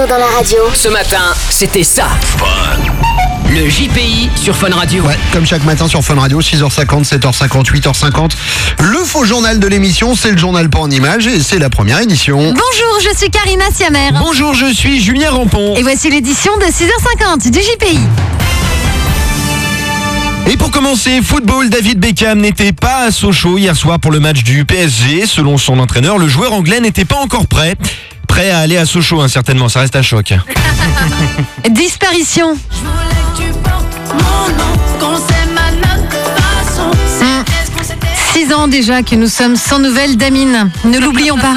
techno dans la radio. Ce matin, c'était ça. Le JPI sur Fun Radio. Ouais, comme chaque matin sur Fun Radio, 6h50, 7h50, 8h50. Le faux journal de l'émission, c'est le journal pas en images et c'est la première édition. Bonjour, je suis Karina Siamer. Bonjour, je suis Julien Rampon. Et voici l'édition de 6h50 du JPI. Et pour commencer, football, David Beckham n'était pas à Sochaux hier soir pour le match du PSG. Selon son entraîneur, le joueur anglais n'était pas encore prêt à aller à Sochaux, certainement, ça reste à choc. Disparition. 6 ans déjà que nous sommes sans nouvelles d'Amine. Ne l'oublions pas.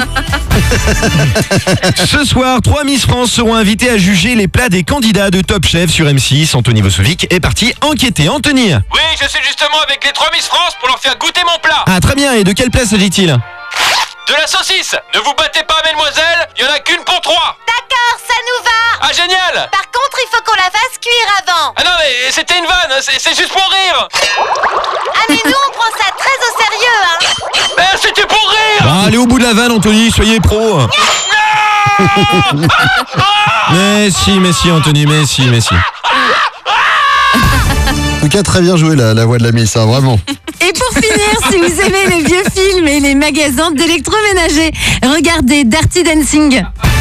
Ce soir, 3 Miss France seront invitées à juger les plats des candidats de Top Chef sur M6. Anthony Vosovic est parti enquêter. Anthony. Oui, je suis justement avec les 3 Miss France pour leur faire goûter mon plat. Ah, très bien. Et de quel plat s'agit-il ? De la saucisse. Ne vous battez pas, mesdemoiselles, il n'y en a qu'une pour 3. D'accord, ça nous va. Ah, génial. Par contre, il faut qu'on la fasse cuire avant. Ah non, mais c'était une vanne, c'est juste pour rire. Ah, mais nous, on prend ça très au sérieux, hein. Mais c'était pour rire. Bah, allez au bout de la vanne, Anthony, soyez pro. Mais si, Anthony, mais si. En tout cas, très bien joué la voix de la Miss, vraiment. Et pour finir, si vous aimez les vieux films et les magasins d'électroménager, regardez Dirty Dancing.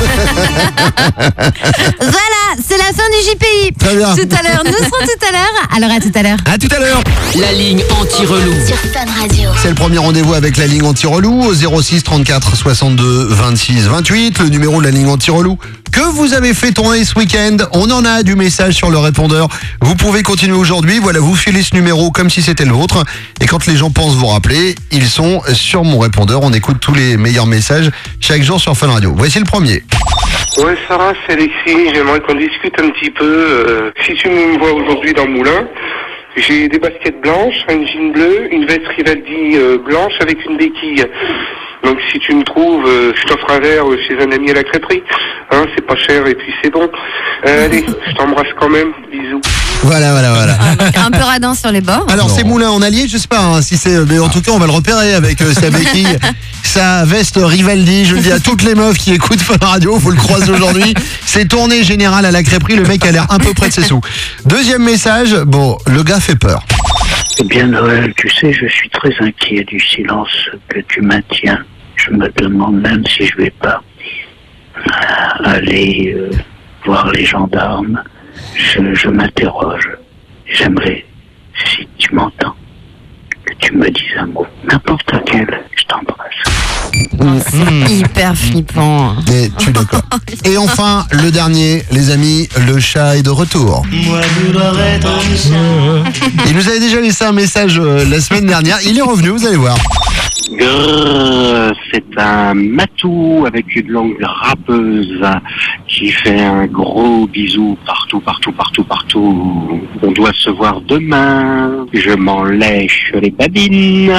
Voilà, c'est la fin du JPI. Très bien. Tout à l'heure, nous serons tout à l'heure. Alors à tout à l'heure. À tout à l'heure. La ligne anti-relou. Sur Fun Radio. C'est le premier rendez-vous avec la ligne anti-relou au 06 34 62 26 28, le numéro de la ligne anti-relou. Que vous avez fait tourner ce week-end, on en a du message sur le répondeur. Vous pouvez continuer aujourd'hui, voilà, vous filez ce numéro comme si c'était le vôtre. Et quand les gens pensent vous rappeler, ils sont sur mon répondeur. On écoute tous les meilleurs messages chaque jour sur Fun Radio. Voici le premier. Ouais, Sarah, c'est Alexis. J'aimerais qu'on discute un petit peu. Si tu me vois aujourd'hui dans le moulin, j'ai des baskets blanches, un jean bleu, une veste Rivaldi blanche avec une béquille. Donc si tu me trouves, je t'offre un verre chez un ami à la crêperie. Hein, c'est pas cher et puis c'est bon. Allez, je t'embrasse quand même. Bisous. Voilà. Un peu radin sur les bords. Alors c'est Moulin en Allier, je sais pas si c'est, mais en tout cas on va le repérer avec sa béquille, sa veste Rivaldi. Je le dis à toutes les meufs qui écoutent Fun Radio, faut le croiser aujourd'hui. C'est tournée générale à la crêperie, le mec a l'air un peu près de ses sous. Deuxième message, bon, le gars fait peur. Eh bien Noël, tu sais, je suis très inquiet du silence que tu maintiens. Je me demande même si je vais pas aller voir les gendarmes. Je m'interroge. J'aimerais, si tu m'entends, que tu me dises un mot, n'importe lequel. Je t'embrasse. C'est hyper flippant. Et tu es d'accord. Et enfin, le dernier, les amis, le chat est de retour. Il nous avait déjà laissé un message la semaine dernière. Il est revenu, vous allez voir. C'est un matou avec une langue râpeuse qui fait un gros bisou partout. On doit se voir demain. Je m'en lèche les babines.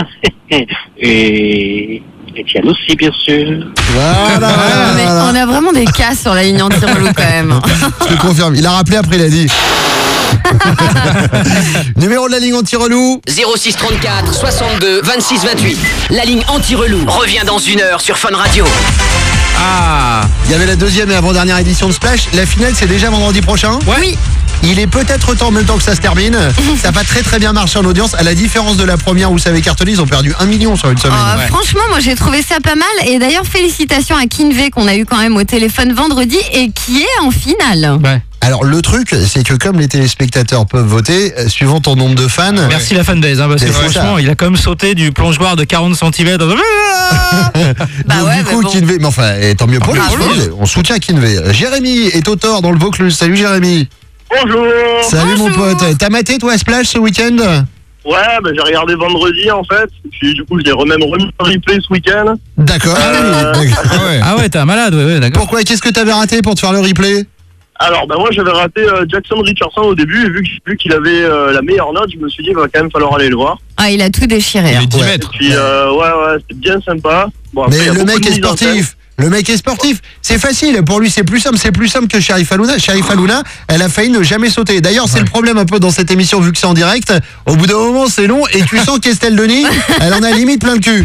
Et Etienne aussi, bien sûr. Voilà. Mais on a vraiment des cas sur la ligne anti-relou quand même. Je te confirme. Il a rappelé après, il a dit. Numéro de la ligne anti-relou 06 34 62 26 28. La ligne anti-relou revient dans 1 heure sur Fun Radio. Ah, il y avait la deuxième et avant-dernière édition de Splash. La finale, c'est déjà vendredi prochain. Ouais. Oui. Il est peut-être temps, en même temps que ça se termine. Ça va très bien marcher en audience. À la différence de la première où ça avait cartonné, ils ont perdu 1 million sur une semaine. Franchement, moi j'ai trouvé ça pas mal. Et d'ailleurs, félicitations à Kinvey qu'on a eu quand même au téléphone vendredi et qui est en finale. Ouais. Alors le truc, c'est que comme les téléspectateurs peuvent voter, suivant ton nombre de fans... Merci la fanbase, parce que franchement, il a quand même sauté du plongeoir de 40 cm. Du coup, Kinvey... Mais enfin, tant mieux pour lui. On soutient Kinvey. Jérémy est auteur dans le Vaucluse. Salut Jérémy. Bonjour. Salut mon pote. T'as maté toi Splash ce week-end ? Ouais, j'ai regardé vendredi en fait. Puis du coup, je l'ai même remis en replay ce week-end. D'accord. Ah ouais, t'es un malade, ouais, d'accord. Pourquoi ? Qu'est-ce que t'avais raté pour te faire le replay ? Alors, moi, j'avais raté Jackson Richardson au début, et vu qu'il avait la meilleure note, je me suis dit, il va quand même falloir aller le voir. Ah, il a tout déchiré. Il est 10 mètres. Puis, c'était bien sympa. Bon, après, mais le mec est sportif. Le mec est sportif. C'est facile. Pour lui, c'est plus simple que Sherif Halouna. Sherif Halouna, elle a failli ne jamais sauter. D'ailleurs, c'est le problème un peu dans cette émission, vu que c'est en direct. Au bout d'un moment, c'est long. Et tu sens qu'Estelle Denis, elle en a limite plein le cul.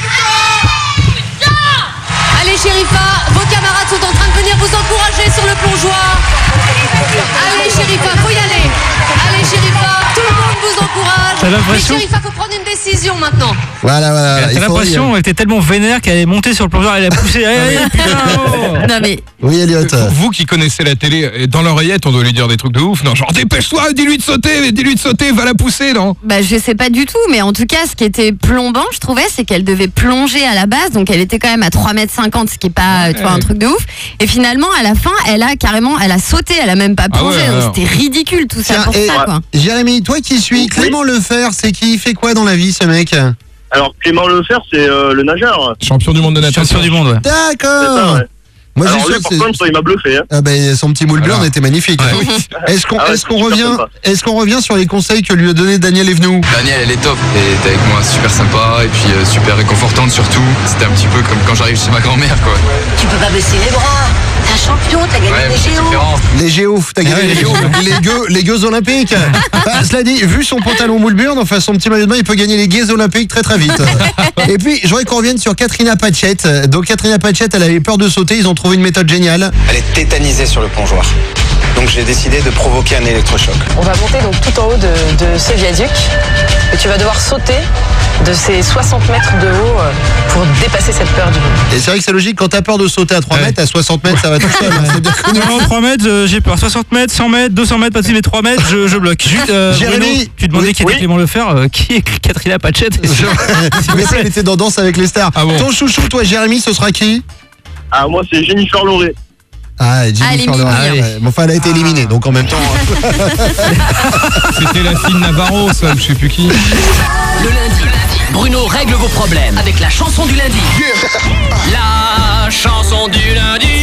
Allez, Sherifa, vos camarades sont en train de venir vous encourager sur le plongeon. l'impression. Monsieur, il faut prendre une décision maintenant. Voilà. T'as l'impression qu'elle était tellement vénère qu'elle est montée sur le plongeur et elle a poussé. Allez, putain, oh. Non mais Oui, Elliot. Vous qui connaissez la télé, dans l'oreillette, on doit lui dire des trucs de ouf. Non, genre dépêche-toi, dis-lui de sauter, va la pousser, non? bah je sais pas du tout, mais en tout cas ce qui était plombant je trouvais c'est qu'elle devait plonger à la base, donc elle était quand même à 3,50 m, ce qui est pas tu vois, un truc de ouf, et finalement à la fin elle a sauté, elle a même pas plongé, donc c'était ridicule tout ça pour ça quoi. Jérémy, toi qui suis Clément Lefer, c'est qui fait quoi dans la vie ce mec? Alors Clément Lefer, c'est le nageur. Champion du monde de natation. Champion du monde, ouais. D'accord. Moi, alors lui, par contre, il m'a bluffé. Hein. Ah ben, son petit moule bleu en était magnifique. Ouais. Est-ce qu'on revient sur les conseils que lui a donné Daniel Evenou? Daniel, elle est top. Elle était avec moi, super sympa et puis super réconfortante surtout. C'était un petit peu comme quand j'arrive chez ma grand-mère, quoi. Tu peux pas baisser les bras. T'es un champion, t'as gagné les Géos. Les Géos, t'as gagné les Géos. Les Gueux olympiques. Cela dit, vu son pantalon moule burn, enfin son petit maillot de bain, il peut gagner les Gueux olympiques très très vite. Et puis, je voudrais qu'on revienne sur Katrina Patchett. Donc Katrina Patchett, elle avait peur de sauter, ils ont trouvé une méthode géniale. Elle est tétanisée sur le plongeoir. Donc j'ai décidé de provoquer un électrochoc. On va monter donc tout en haut de ce viaduc et tu vas devoir sauter de ces 60 mètres de haut pour dépasser cette peur du vide. Et c'est vrai que c'est logique, quand t'as peur de sauter à 3 mètres, à 60 mètres, ça va tout seul. Non, 3 mètres, j'ai peur. 60 mètres, 100 mètres, 200 mètres, pas de mais 3 mètres, je bloque. Juste, Jérémy, Bruno, tu demandais qui était Clément Lefer, qui est Katrina Patchett? Mais ça, il était dans Danse avec les stars. Ton chouchou, toi, Jérémy, ce sera qui? Ah, moi, c'est Jennifer Loré. Ah, Jennifer Loré. Bon, enfin, elle a été éliminée, donc en même temps. C'était la fille de Navarro, ça, je sais plus qui. Le lundi, Bruno règle vos problèmes avec la chanson du lundi. La chanson du lundi.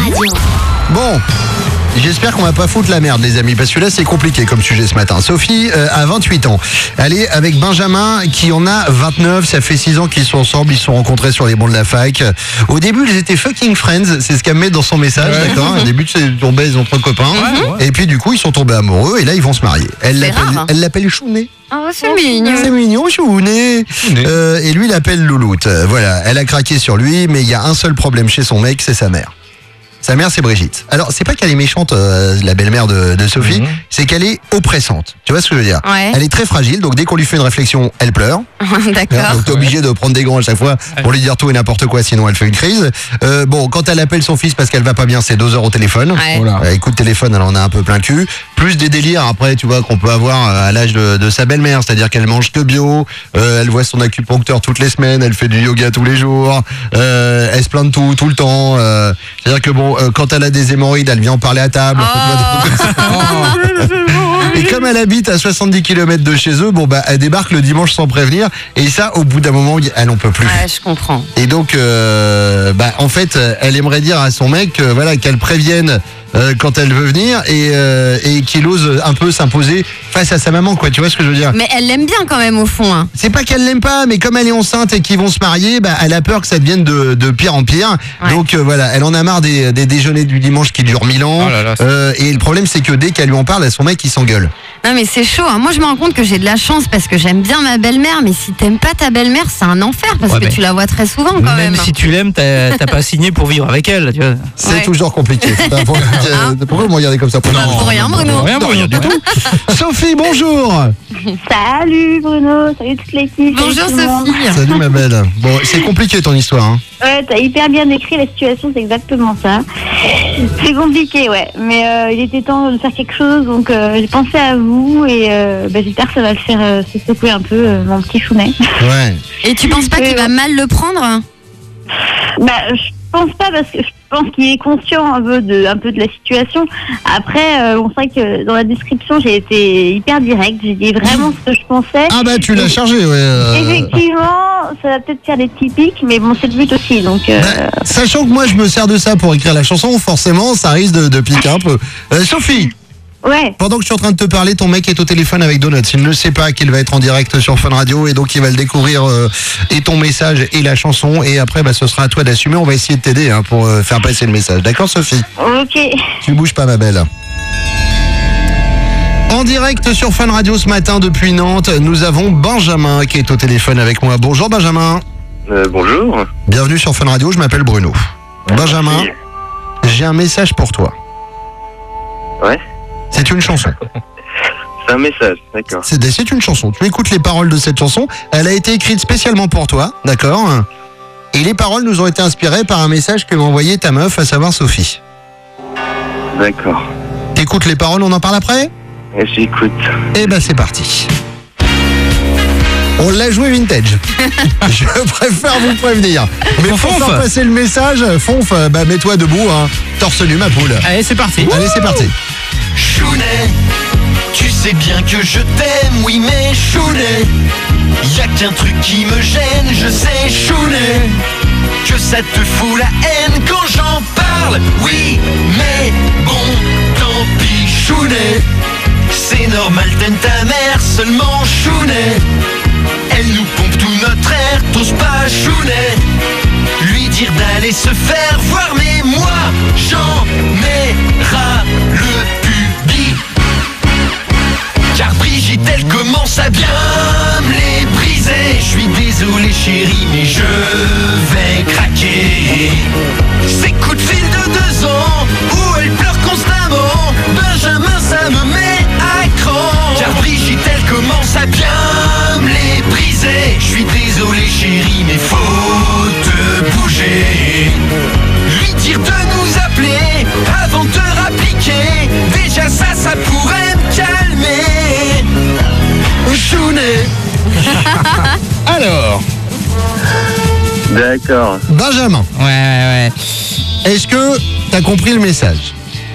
Bon. J'espère qu'on va pas foutre la merde les amis, parce que là c'est compliqué comme sujet ce matin. Sophie a 28 ans, elle est avec Benjamin qui en a 29, ça fait 6 ans qu'ils sont ensemble, ils se sont rencontrés sur les bancs de la fac. Au début ils étaient fucking friends, c'est ce qu'elle met dans son message, d'accord. Au début c'est tombé, ils ont trop copains, et puis du coup ils sont tombés amoureux et là ils vont se marier. Elle l'appelle Chounet. Oh, c'est mignon. C'est mignon, Chounet. Et lui il l'appelle Louloute. Voilà, elle a craqué sur lui, mais il y a un seul problème chez son mec, c'est sa mère. Sa mère, c'est Brigitte. Alors, c'est pas qu'elle est méchante, la belle-mère de Sophie, c'est qu'elle est oppressante. Tu vois ce que je veux dire? Elle est très fragile, donc dès qu'on lui fait une réflexion, elle pleure. D'accord. Donc, t'es obligé de prendre des gants à chaque fois pour lui dire tout et n'importe quoi, sinon elle fait une crise. Bon, quand elle appelle son fils parce qu'elle va pas bien, c'est 2 heures au téléphone. Écoute téléphone, elle en a un peu plein le cul. Plus des délires, après, tu vois, qu'on peut avoir à l'âge de sa belle-mère. C'est-à-dire qu'elle mange que bio, elle voit son acupuncteur toutes les semaines, elle fait du yoga tous les jours, elle se plaint de tout le temps. C'est-à-dire que bon, quand elle a des hémorroïdes, elle vient en parler à table. Et comme elle habite à 70 km de chez eux, bon bah elle débarque le dimanche sans prévenir. Et ça, au bout d'un moment, elle en peut plus. Ouais, je comprends. Et donc, en fait, elle aimerait dire à son mec, voilà, qu'elle prévienne quand elle veut venir et qu'il ose un peu s'imposer face à sa maman, quoi. Tu vois ce que je veux dire? Mais elle l'aime bien quand même au fond. Hein. C'est pas qu'elle l'aime pas, mais comme elle est enceinte et qu'ils vont se marier, bah, elle a peur que ça devienne de pire en pire. Ouais. Donc voilà, elle en a marre des déjeuners du dimanche qui durent 1000 ans. Et le problème, c'est que dès qu'elle lui en parle, son mec, il s'engueule. Non mais c'est chaud. Hein. Moi, je me rends compte que j'ai de la chance parce que j'aime bien ma belle-mère. Mais si t'aimes pas ta belle-mère, c'est un enfer parce que tu la vois très souvent quand même. Même si tu l'aimes, t'as pas signé pour vivre avec elle. Tu vois. C'est toujours compliqué. Pourquoi vous me regardez comme ça? Non, pour rien, Bruno. Rien du tout. Sophie, bonjour. Salut Bruno, salut toute l'équipe. Bonjour Sophie. Salut ma belle. Bon, c'est compliqué ton histoire. Hein. Ouais, t'as hyper bien décrit la situation, c'est exactement ça. C'est compliqué, ouais. Mais il était temps de faire quelque chose, donc j'ai pensé à vous et j'espère que ça va le faire se secouer un peu, mon petit chounet. Ouais. Et tu penses pas qu'il va mal le prendre? Je pense pas parce que je pense qu'il est conscient un peu de la situation. Après, on sait que dans la description, j'ai été hyper directe. J'ai dit vraiment ce que je pensais. Ah bah tu l'as chargé, ouais. Effectivement, ça va peut-être faire des petits pics, mais bon, c'est le but aussi. Donc, sachant que moi, je me sers de ça pour écrire la chanson, forcément, ça risque de piquer un peu. Sophie. Ouais. Pendant que je suis en train de te parler, ton mec est au téléphone avec Donuts. Il ne sait pas qu'il va être en direct sur Fun Radio et donc il va le découvrir et ton message et la chanson. Et après, ce sera à toi d'assumer. On va essayer de t'aider pour faire passer le message. D'accord, Sophie? Ok. Tu bouges pas, ma belle. En direct sur Fun Radio ce matin depuis Nantes, nous avons Benjamin qui est au téléphone avec moi. Bonjour Benjamin. Bonjour. Bienvenue sur Fun Radio, je m'appelle Bruno. Benjamin, j'ai un message pour toi. Ouais. C'est une chanson. C'est un message, d'accord. C'est une chanson. Tu écoutes les paroles de cette chanson. Elle a été écrite spécialement pour toi, d'accord? Et les paroles nous ont été inspirées par un message que m'a envoyé ta meuf, à savoir Sophie. D'accord. T'écoutes les paroles, on en parle après? J'écoute. Eh ben c'est parti. On l'a joué vintage. Je préfère vous prévenir. Mais pour faire passer le message, Fonf, bah mets-toi debout, hein. Torse nu, ma poule. Allez, c'est parti. Allez, c'est parti. Chounet, tu sais bien que je t'aime, oui mais Chounet, y'a qu'un truc qui me gêne, je sais Chounet, que ça te fout la haine quand j'en parle, oui mais bon, tant pis Chounet, c'est normal t'aimes ta mère, seulement Chounet, elle nous pompe tout notre air, t'oses pas Chounet, lui dire d'aller se faire voir, mais moi j'en ai ras le pubis. Car Brigitte elle commence à bien me les briser. Je suis désolé chérie mais je vais craquer. Ces coups de fil de 2 ans où elle pleure constamment, Benjamin ça me met à cran. Car Brigitte elle commence à bien me les briser. Je suis désolé chérie mais faut te bouger. Lui dire de nous appeler avant de te rappliquer. Déjà ça pourrait me calmer. Chounet. Alors. D'accord. Benjamin. Ouais. Est-ce que t'as compris le message?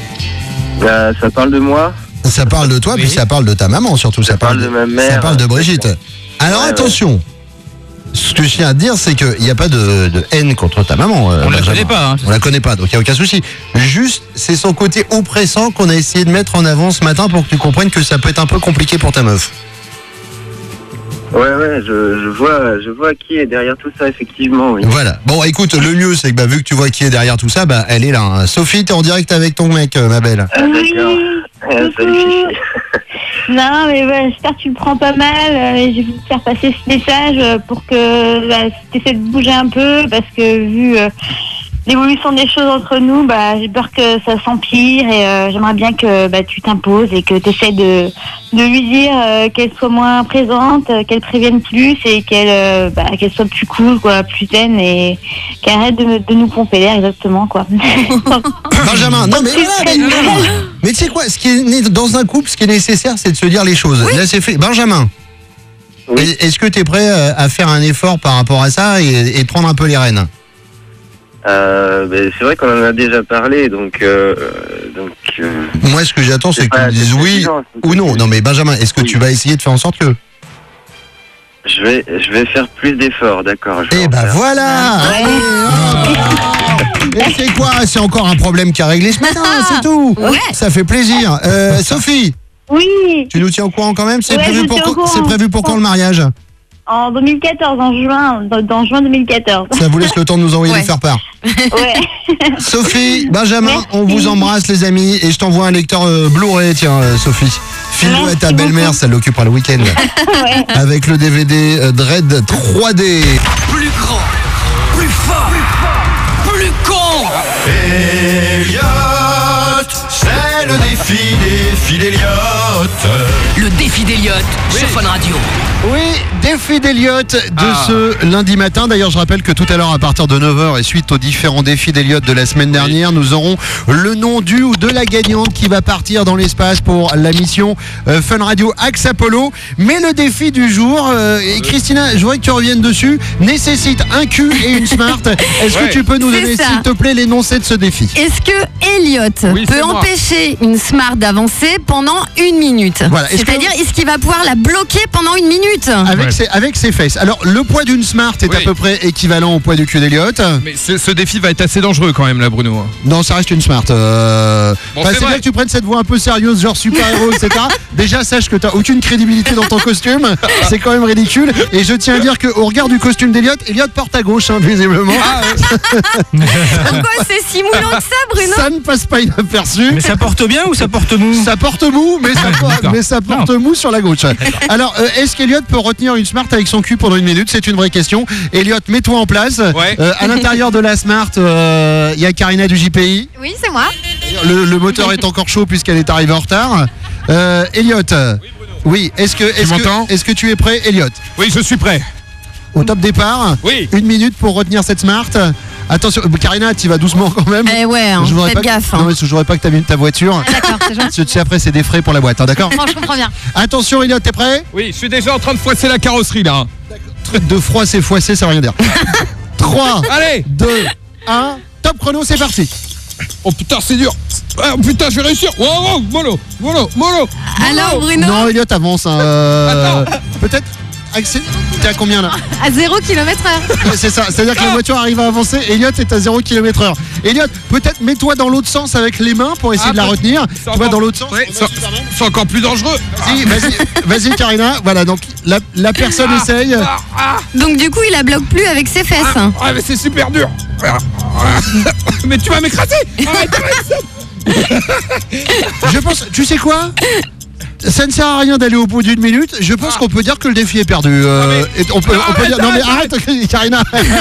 Ça parle de moi. Ça parle de toi, puis ça parle de ta maman surtout. Ça parle de ma mère. Ça parle de Brigitte. Alors attention. Ce que je tiens à te dire, c'est qu'il n'y a pas de haine contre ta maman. On la connaît pas. Hein, on la connaît pas, donc il n'y a aucun souci. Juste, c'est son côté oppressant qu'on a essayé de mettre en avant ce matin pour que tu comprennes que ça peut être un peu compliqué pour ta meuf. Ouais, je vois qui est derrière tout ça, effectivement, oui. Voilà. Bon, écoute, le mieux, c'est que vu que tu vois qui est derrière tout ça, elle est là. Hein. Sophie, t'es en direct avec ton mec, ma belle. D'accord. Salut, Fifi. Non, mais j'espère que tu le prends pas mal. J'ai voulu te faire passer ce message pour que tu essaies de bouger un peu, parce que vu l'évolution des choses entre nous, j'ai peur que ça s'empire et j'aimerais bien que tu t'imposes et que tu essaies de lui dire qu'elle soit moins présente, qu'elle prévienne plus et qu'elle soit plus cool, quoi, plus zen et qu'elle arrête de nous pomper l'air, exactement, quoi. Benjamin, non mais tu sais quoi, ce qui est dans un couple, ce qui est nécessaire, c'est de se dire les choses. Oui. Là, c'est fait. Benjamin, oui. Est-ce que tu es prêt à faire un effort par rapport à ça et prendre un peu les rênes? C'est vrai qu'on en a déjà parlé, donc moi, ce que j'attends, c'est que tu me dises oui ou non. Non, mais Benjamin, est-ce que tu vas essayer de faire en sorte que... Je vais faire plus d'efforts, d'accord. Et voilà. Et c'est quoi? C'est encore un problème qui a réglé ce matin, c'est tout. Ouais. Ça fait plaisir. Sophie. Oui. Tu nous tiens au courant quand même? C'est prévu pour quand le mariage? En 2014, dans juin 2014. Ça vous laisse le temps de nous envoyer les faire-part. Ouais. Sophie, Benjamin, merci. On vous embrasse les amis et je t'envoie un lecteur Blu-ray, tiens Sophie. File-le à ta belle-mère, ça l'occupera le week-end. Ouais. Avec le DVD Dread 3D. Plus grand, plus fort, plus con. Elliot, c'est le défi d'Elliot. Le défi d'Elliot sur Fun Radio. Oui, défi d'Elliot de ce lundi matin. D'ailleurs, je rappelle que tout à l'heure, à partir de 9h et suite aux différents défis d'Elliot de la semaine dernière, nous aurons le nom du ou de la gagnante qui va partir dans l'espace pour la mission Fun Radio Axe Apollo. Mais le défi du jour, et Christina, je voudrais que tu reviennes dessus, nécessite un cul et une smart. Est-ce que tu peux nous donner, s'il te plaît, l'énoncé de ce défi? Est-ce que Elliot peut empêcher une smart d'avancer pendant 1 minute? Voilà. C'est-à-dire, est-ce qu'il va pouvoir la bloquer pendant 1 minute? Avec ses fesses. Alors, le poids d'une smart est à peu près équivalent au poids du cul d'Elliot. Mais ce défi va être assez dangereux quand même là, Bruno. Non, ça reste une smart. C'est bien que tu prennes cette voix un peu sérieuse, genre super-héros, etc. Déjà, sache que tu n'as aucune crédibilité dans ton costume. C'est quand même ridicule. Et je tiens à dire qu'au regard du costume d'Elliot, Elliot porte à gauche, visiblement. Pourquoi c'est si moulant que ça, Bruno? Ça ne passe pas inaperçu. Mais ça porte bien ou ça porte mou? Ça porte mou, mais ça porte mou sur la gauche. Alors, est-ce qu'Elliot peut retenir une smart avec son cul pendant 1 minute? C'est une vraie question. Elliot, mets-toi en place. Ouais. À l'intérieur de la smart, il y a Karina du JPI. Oui, c'est moi. Le moteur est encore chaud puisqu'elle est arrivée en retard. Elliot, Oui, est-ce que tu es prêt, Elliot? Oui, je suis prêt. Au top départ, oui. 1 minute pour retenir cette Smart. Attention, Karina, tu vas doucement quand même. Ouais, faites gaffe. Non, mais je voudrais pas que tu aies ta voiture. D'accord, c'est gentil. Tu sais, après, c'est des frais pour la boîte, hein, d'accord? Je comprends bien. Attention, Elliot, t'es prêt? Oui, je suis déjà en train de froisser la carrosserie là. Truc de froisser, foisser, ça veut rien dire. 3, allez, 2, 1, top chrono, c'est parti. Oh putain, c'est dur. Oh putain, je vais réussir. Wow, mollo. Alors, Bruno? Non, Elliot avance. Attends. Peut-être. T'es à combien là? À 0 km/h. C'est ça, c'est-à-dire que la voiture arrive à avancer. Elliot est à 0 km/h. Elliot, peut-être mets-toi dans l'autre sens avec les mains pour essayer de la retenir. Tu vas dans l'autre sens. Ouais, c'est encore plus dangereux. Si, vas-y Karina. Voilà, donc la personne essaye. Donc du coup, il la bloque plus avec ses fesses. Ah, mais c'est super dur. Mais tu vas m'écraser. Arrête ça. Je pense, tu sais quoi? Ça ne sert à rien d'aller au bout d'1 minute. Je pense qu'on peut dire que le défi est perdu. On peut dire. Non mais arrête, Karina.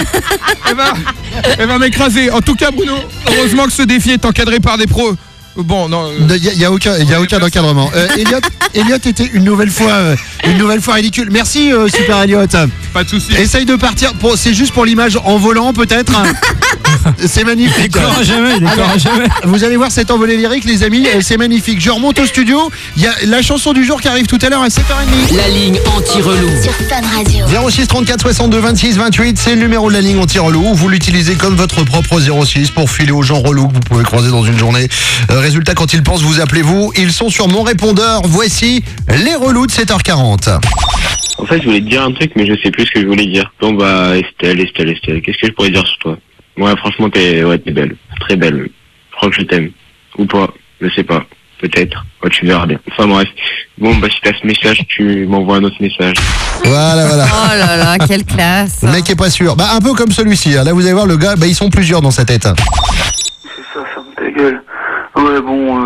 Elle va m'écraser. En tout cas, Bruno, heureusement que ce défi est encadré par des pros. Bon, non. Il y a aucun encadrement. Elliot était une nouvelle fois ridicule. Merci, Super Elliot. Pas de soucis. Essaye de partir. C'est juste pour l'image en volant, peut-être. C'est magnifique. Jamais. Vous allez voir cet envolé lyrique, les amis. C'est magnifique. Je remonte au studio. Il y a la chanson du jour qui arrive tout à l'heure à 7h30. La ligne anti-relou. Sur Fun Radio. 06 34 62 26 28, c'est le numéro de la ligne anti-relou. Vous l'utilisez comme votre propre 06 pour filer aux gens relous que vous pouvez croiser dans une journée. Résultat, quand ils pensent, vous appelez-vous. Ils sont sur mon répondeur. Voici les relous de 7h40. En fait, je voulais te dire un truc, mais je sais plus ce que je voulais dire. Bon, bah, Estelle, qu'est-ce que je pourrais dire sur toi? Ouais, franchement, t'es belle. Très belle. Je crois que je t'aime. Ou pas. Je sais pas. Peut-être. Ouais, tu verras bien. Enfin, bref. Bon, bah, si t'as ce message, tu m'envoies un autre message. Voilà. Oh là là, quelle classe. Le mec est pas sûr. Bah, un peu comme celui-ci. Là, vous allez voir, le gars, ils sont plusieurs dans sa tête. C'est ça, ferme ta gueule. Ouais, bon,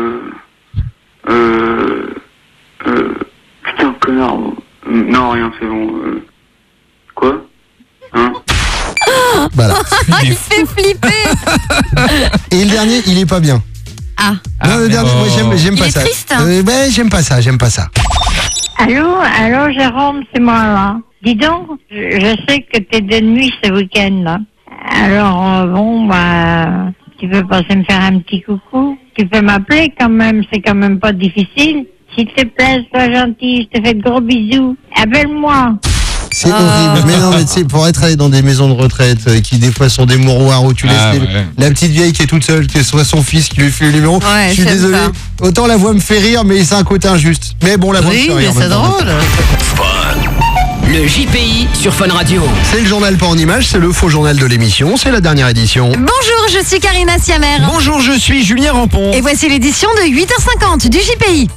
putain, connard. Non, rien, c'est bon. Quoi? Hein? Voilà. Il fait flipper. Et le dernier, il est pas bien. Ah. Non, le dernier, moi, j'aime pas Il est ça. triste. J'aime pas ça. Allô, Jérôme, c'est moi là. Dis donc, je sais que t'es de nuit ce week-end là. Alors, bon, bah, tu peux passer me faire un petit coucou? Tu peux m'appeler quand même, c'est quand même pas difficile. S'il te plaît, sois gentil, je te fais de gros bisous. Appelle-moi. C'est horrible. Mais non, mais tu sais, pour être allé dans des maisons de retraite qui des fois sont des mouroirs où tu laisses la petite vieille qui est toute seule, que ce soit son fils qui lui fait le numéro. Ouais, je suis désolé. Ça. Autant la voix me fait rire, mais c'est un côté injuste. Mais bon, la voix me fait rire. Oui, mais c'est drôle. Le JPI sur Fun Radio. C'est le journal pas en images, c'est le faux journal de l'émission, c'est la dernière édition. Bonjour, je suis Karina Siamer. Bonjour, je suis Julien Rampon. Et voici l'édition de 8h50 du JPI.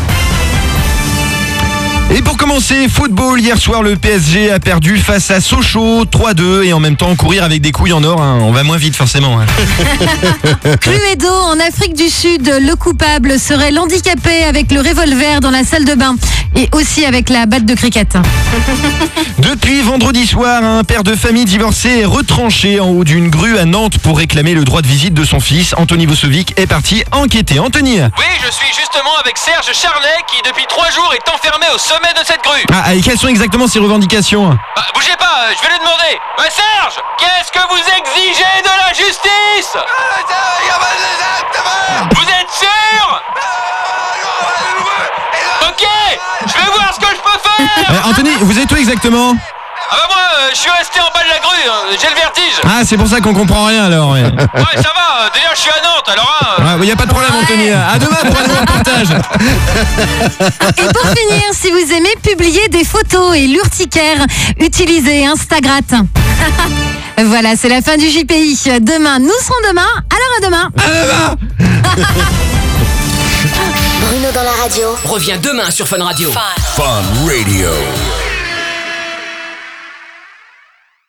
Et pour commencer, football, hier soir le PSG a perdu face à Sochaux 3-2 et en même temps courir avec des couilles en or, hein. On va moins vite forcément. Hein. Cluedo, en Afrique du Sud, le coupable serait l'handicapé avec le revolver dans la salle de bain et aussi avec la batte de cricket. Depuis vendredi soir, un père de famille divorcé est retranché en haut d'une grue à Nantes pour réclamer le droit de visite de son fils. Anthony Vosovic est parti enquêter. Anthony. Oui, je suis justement avec Serge Charlet qui depuis 3 jours est enfermé au sommet de cette grue. Ah, et quelles sont exactement ses revendications? Bougez pas, je vais lui demander. Serge, qu'est-ce que vous exigez de la justice? Vous êtes sûr? Ok, je vais voir ce que je peux faire. Anthony, vous êtes où exactement? Ah bah moi, je suis resté en bas de la grue, hein. J'ai le vertige. Ah, c'est pour ça qu'on comprend rien alors. Ouais, ça va, d'ailleurs je suis à Nantes, alors y a pas de problème Anthony. À demain pour un nouveau reportage. Et pour finir, si vous aimez publier des photos et l'urticaire, utilisez Instagram. Voilà, c'est la fin du JPI. Demain, nous serons demain, alors à demain. À demain. Bruno dans la radio. Reviens demain sur Fun Radio. Fun Radio.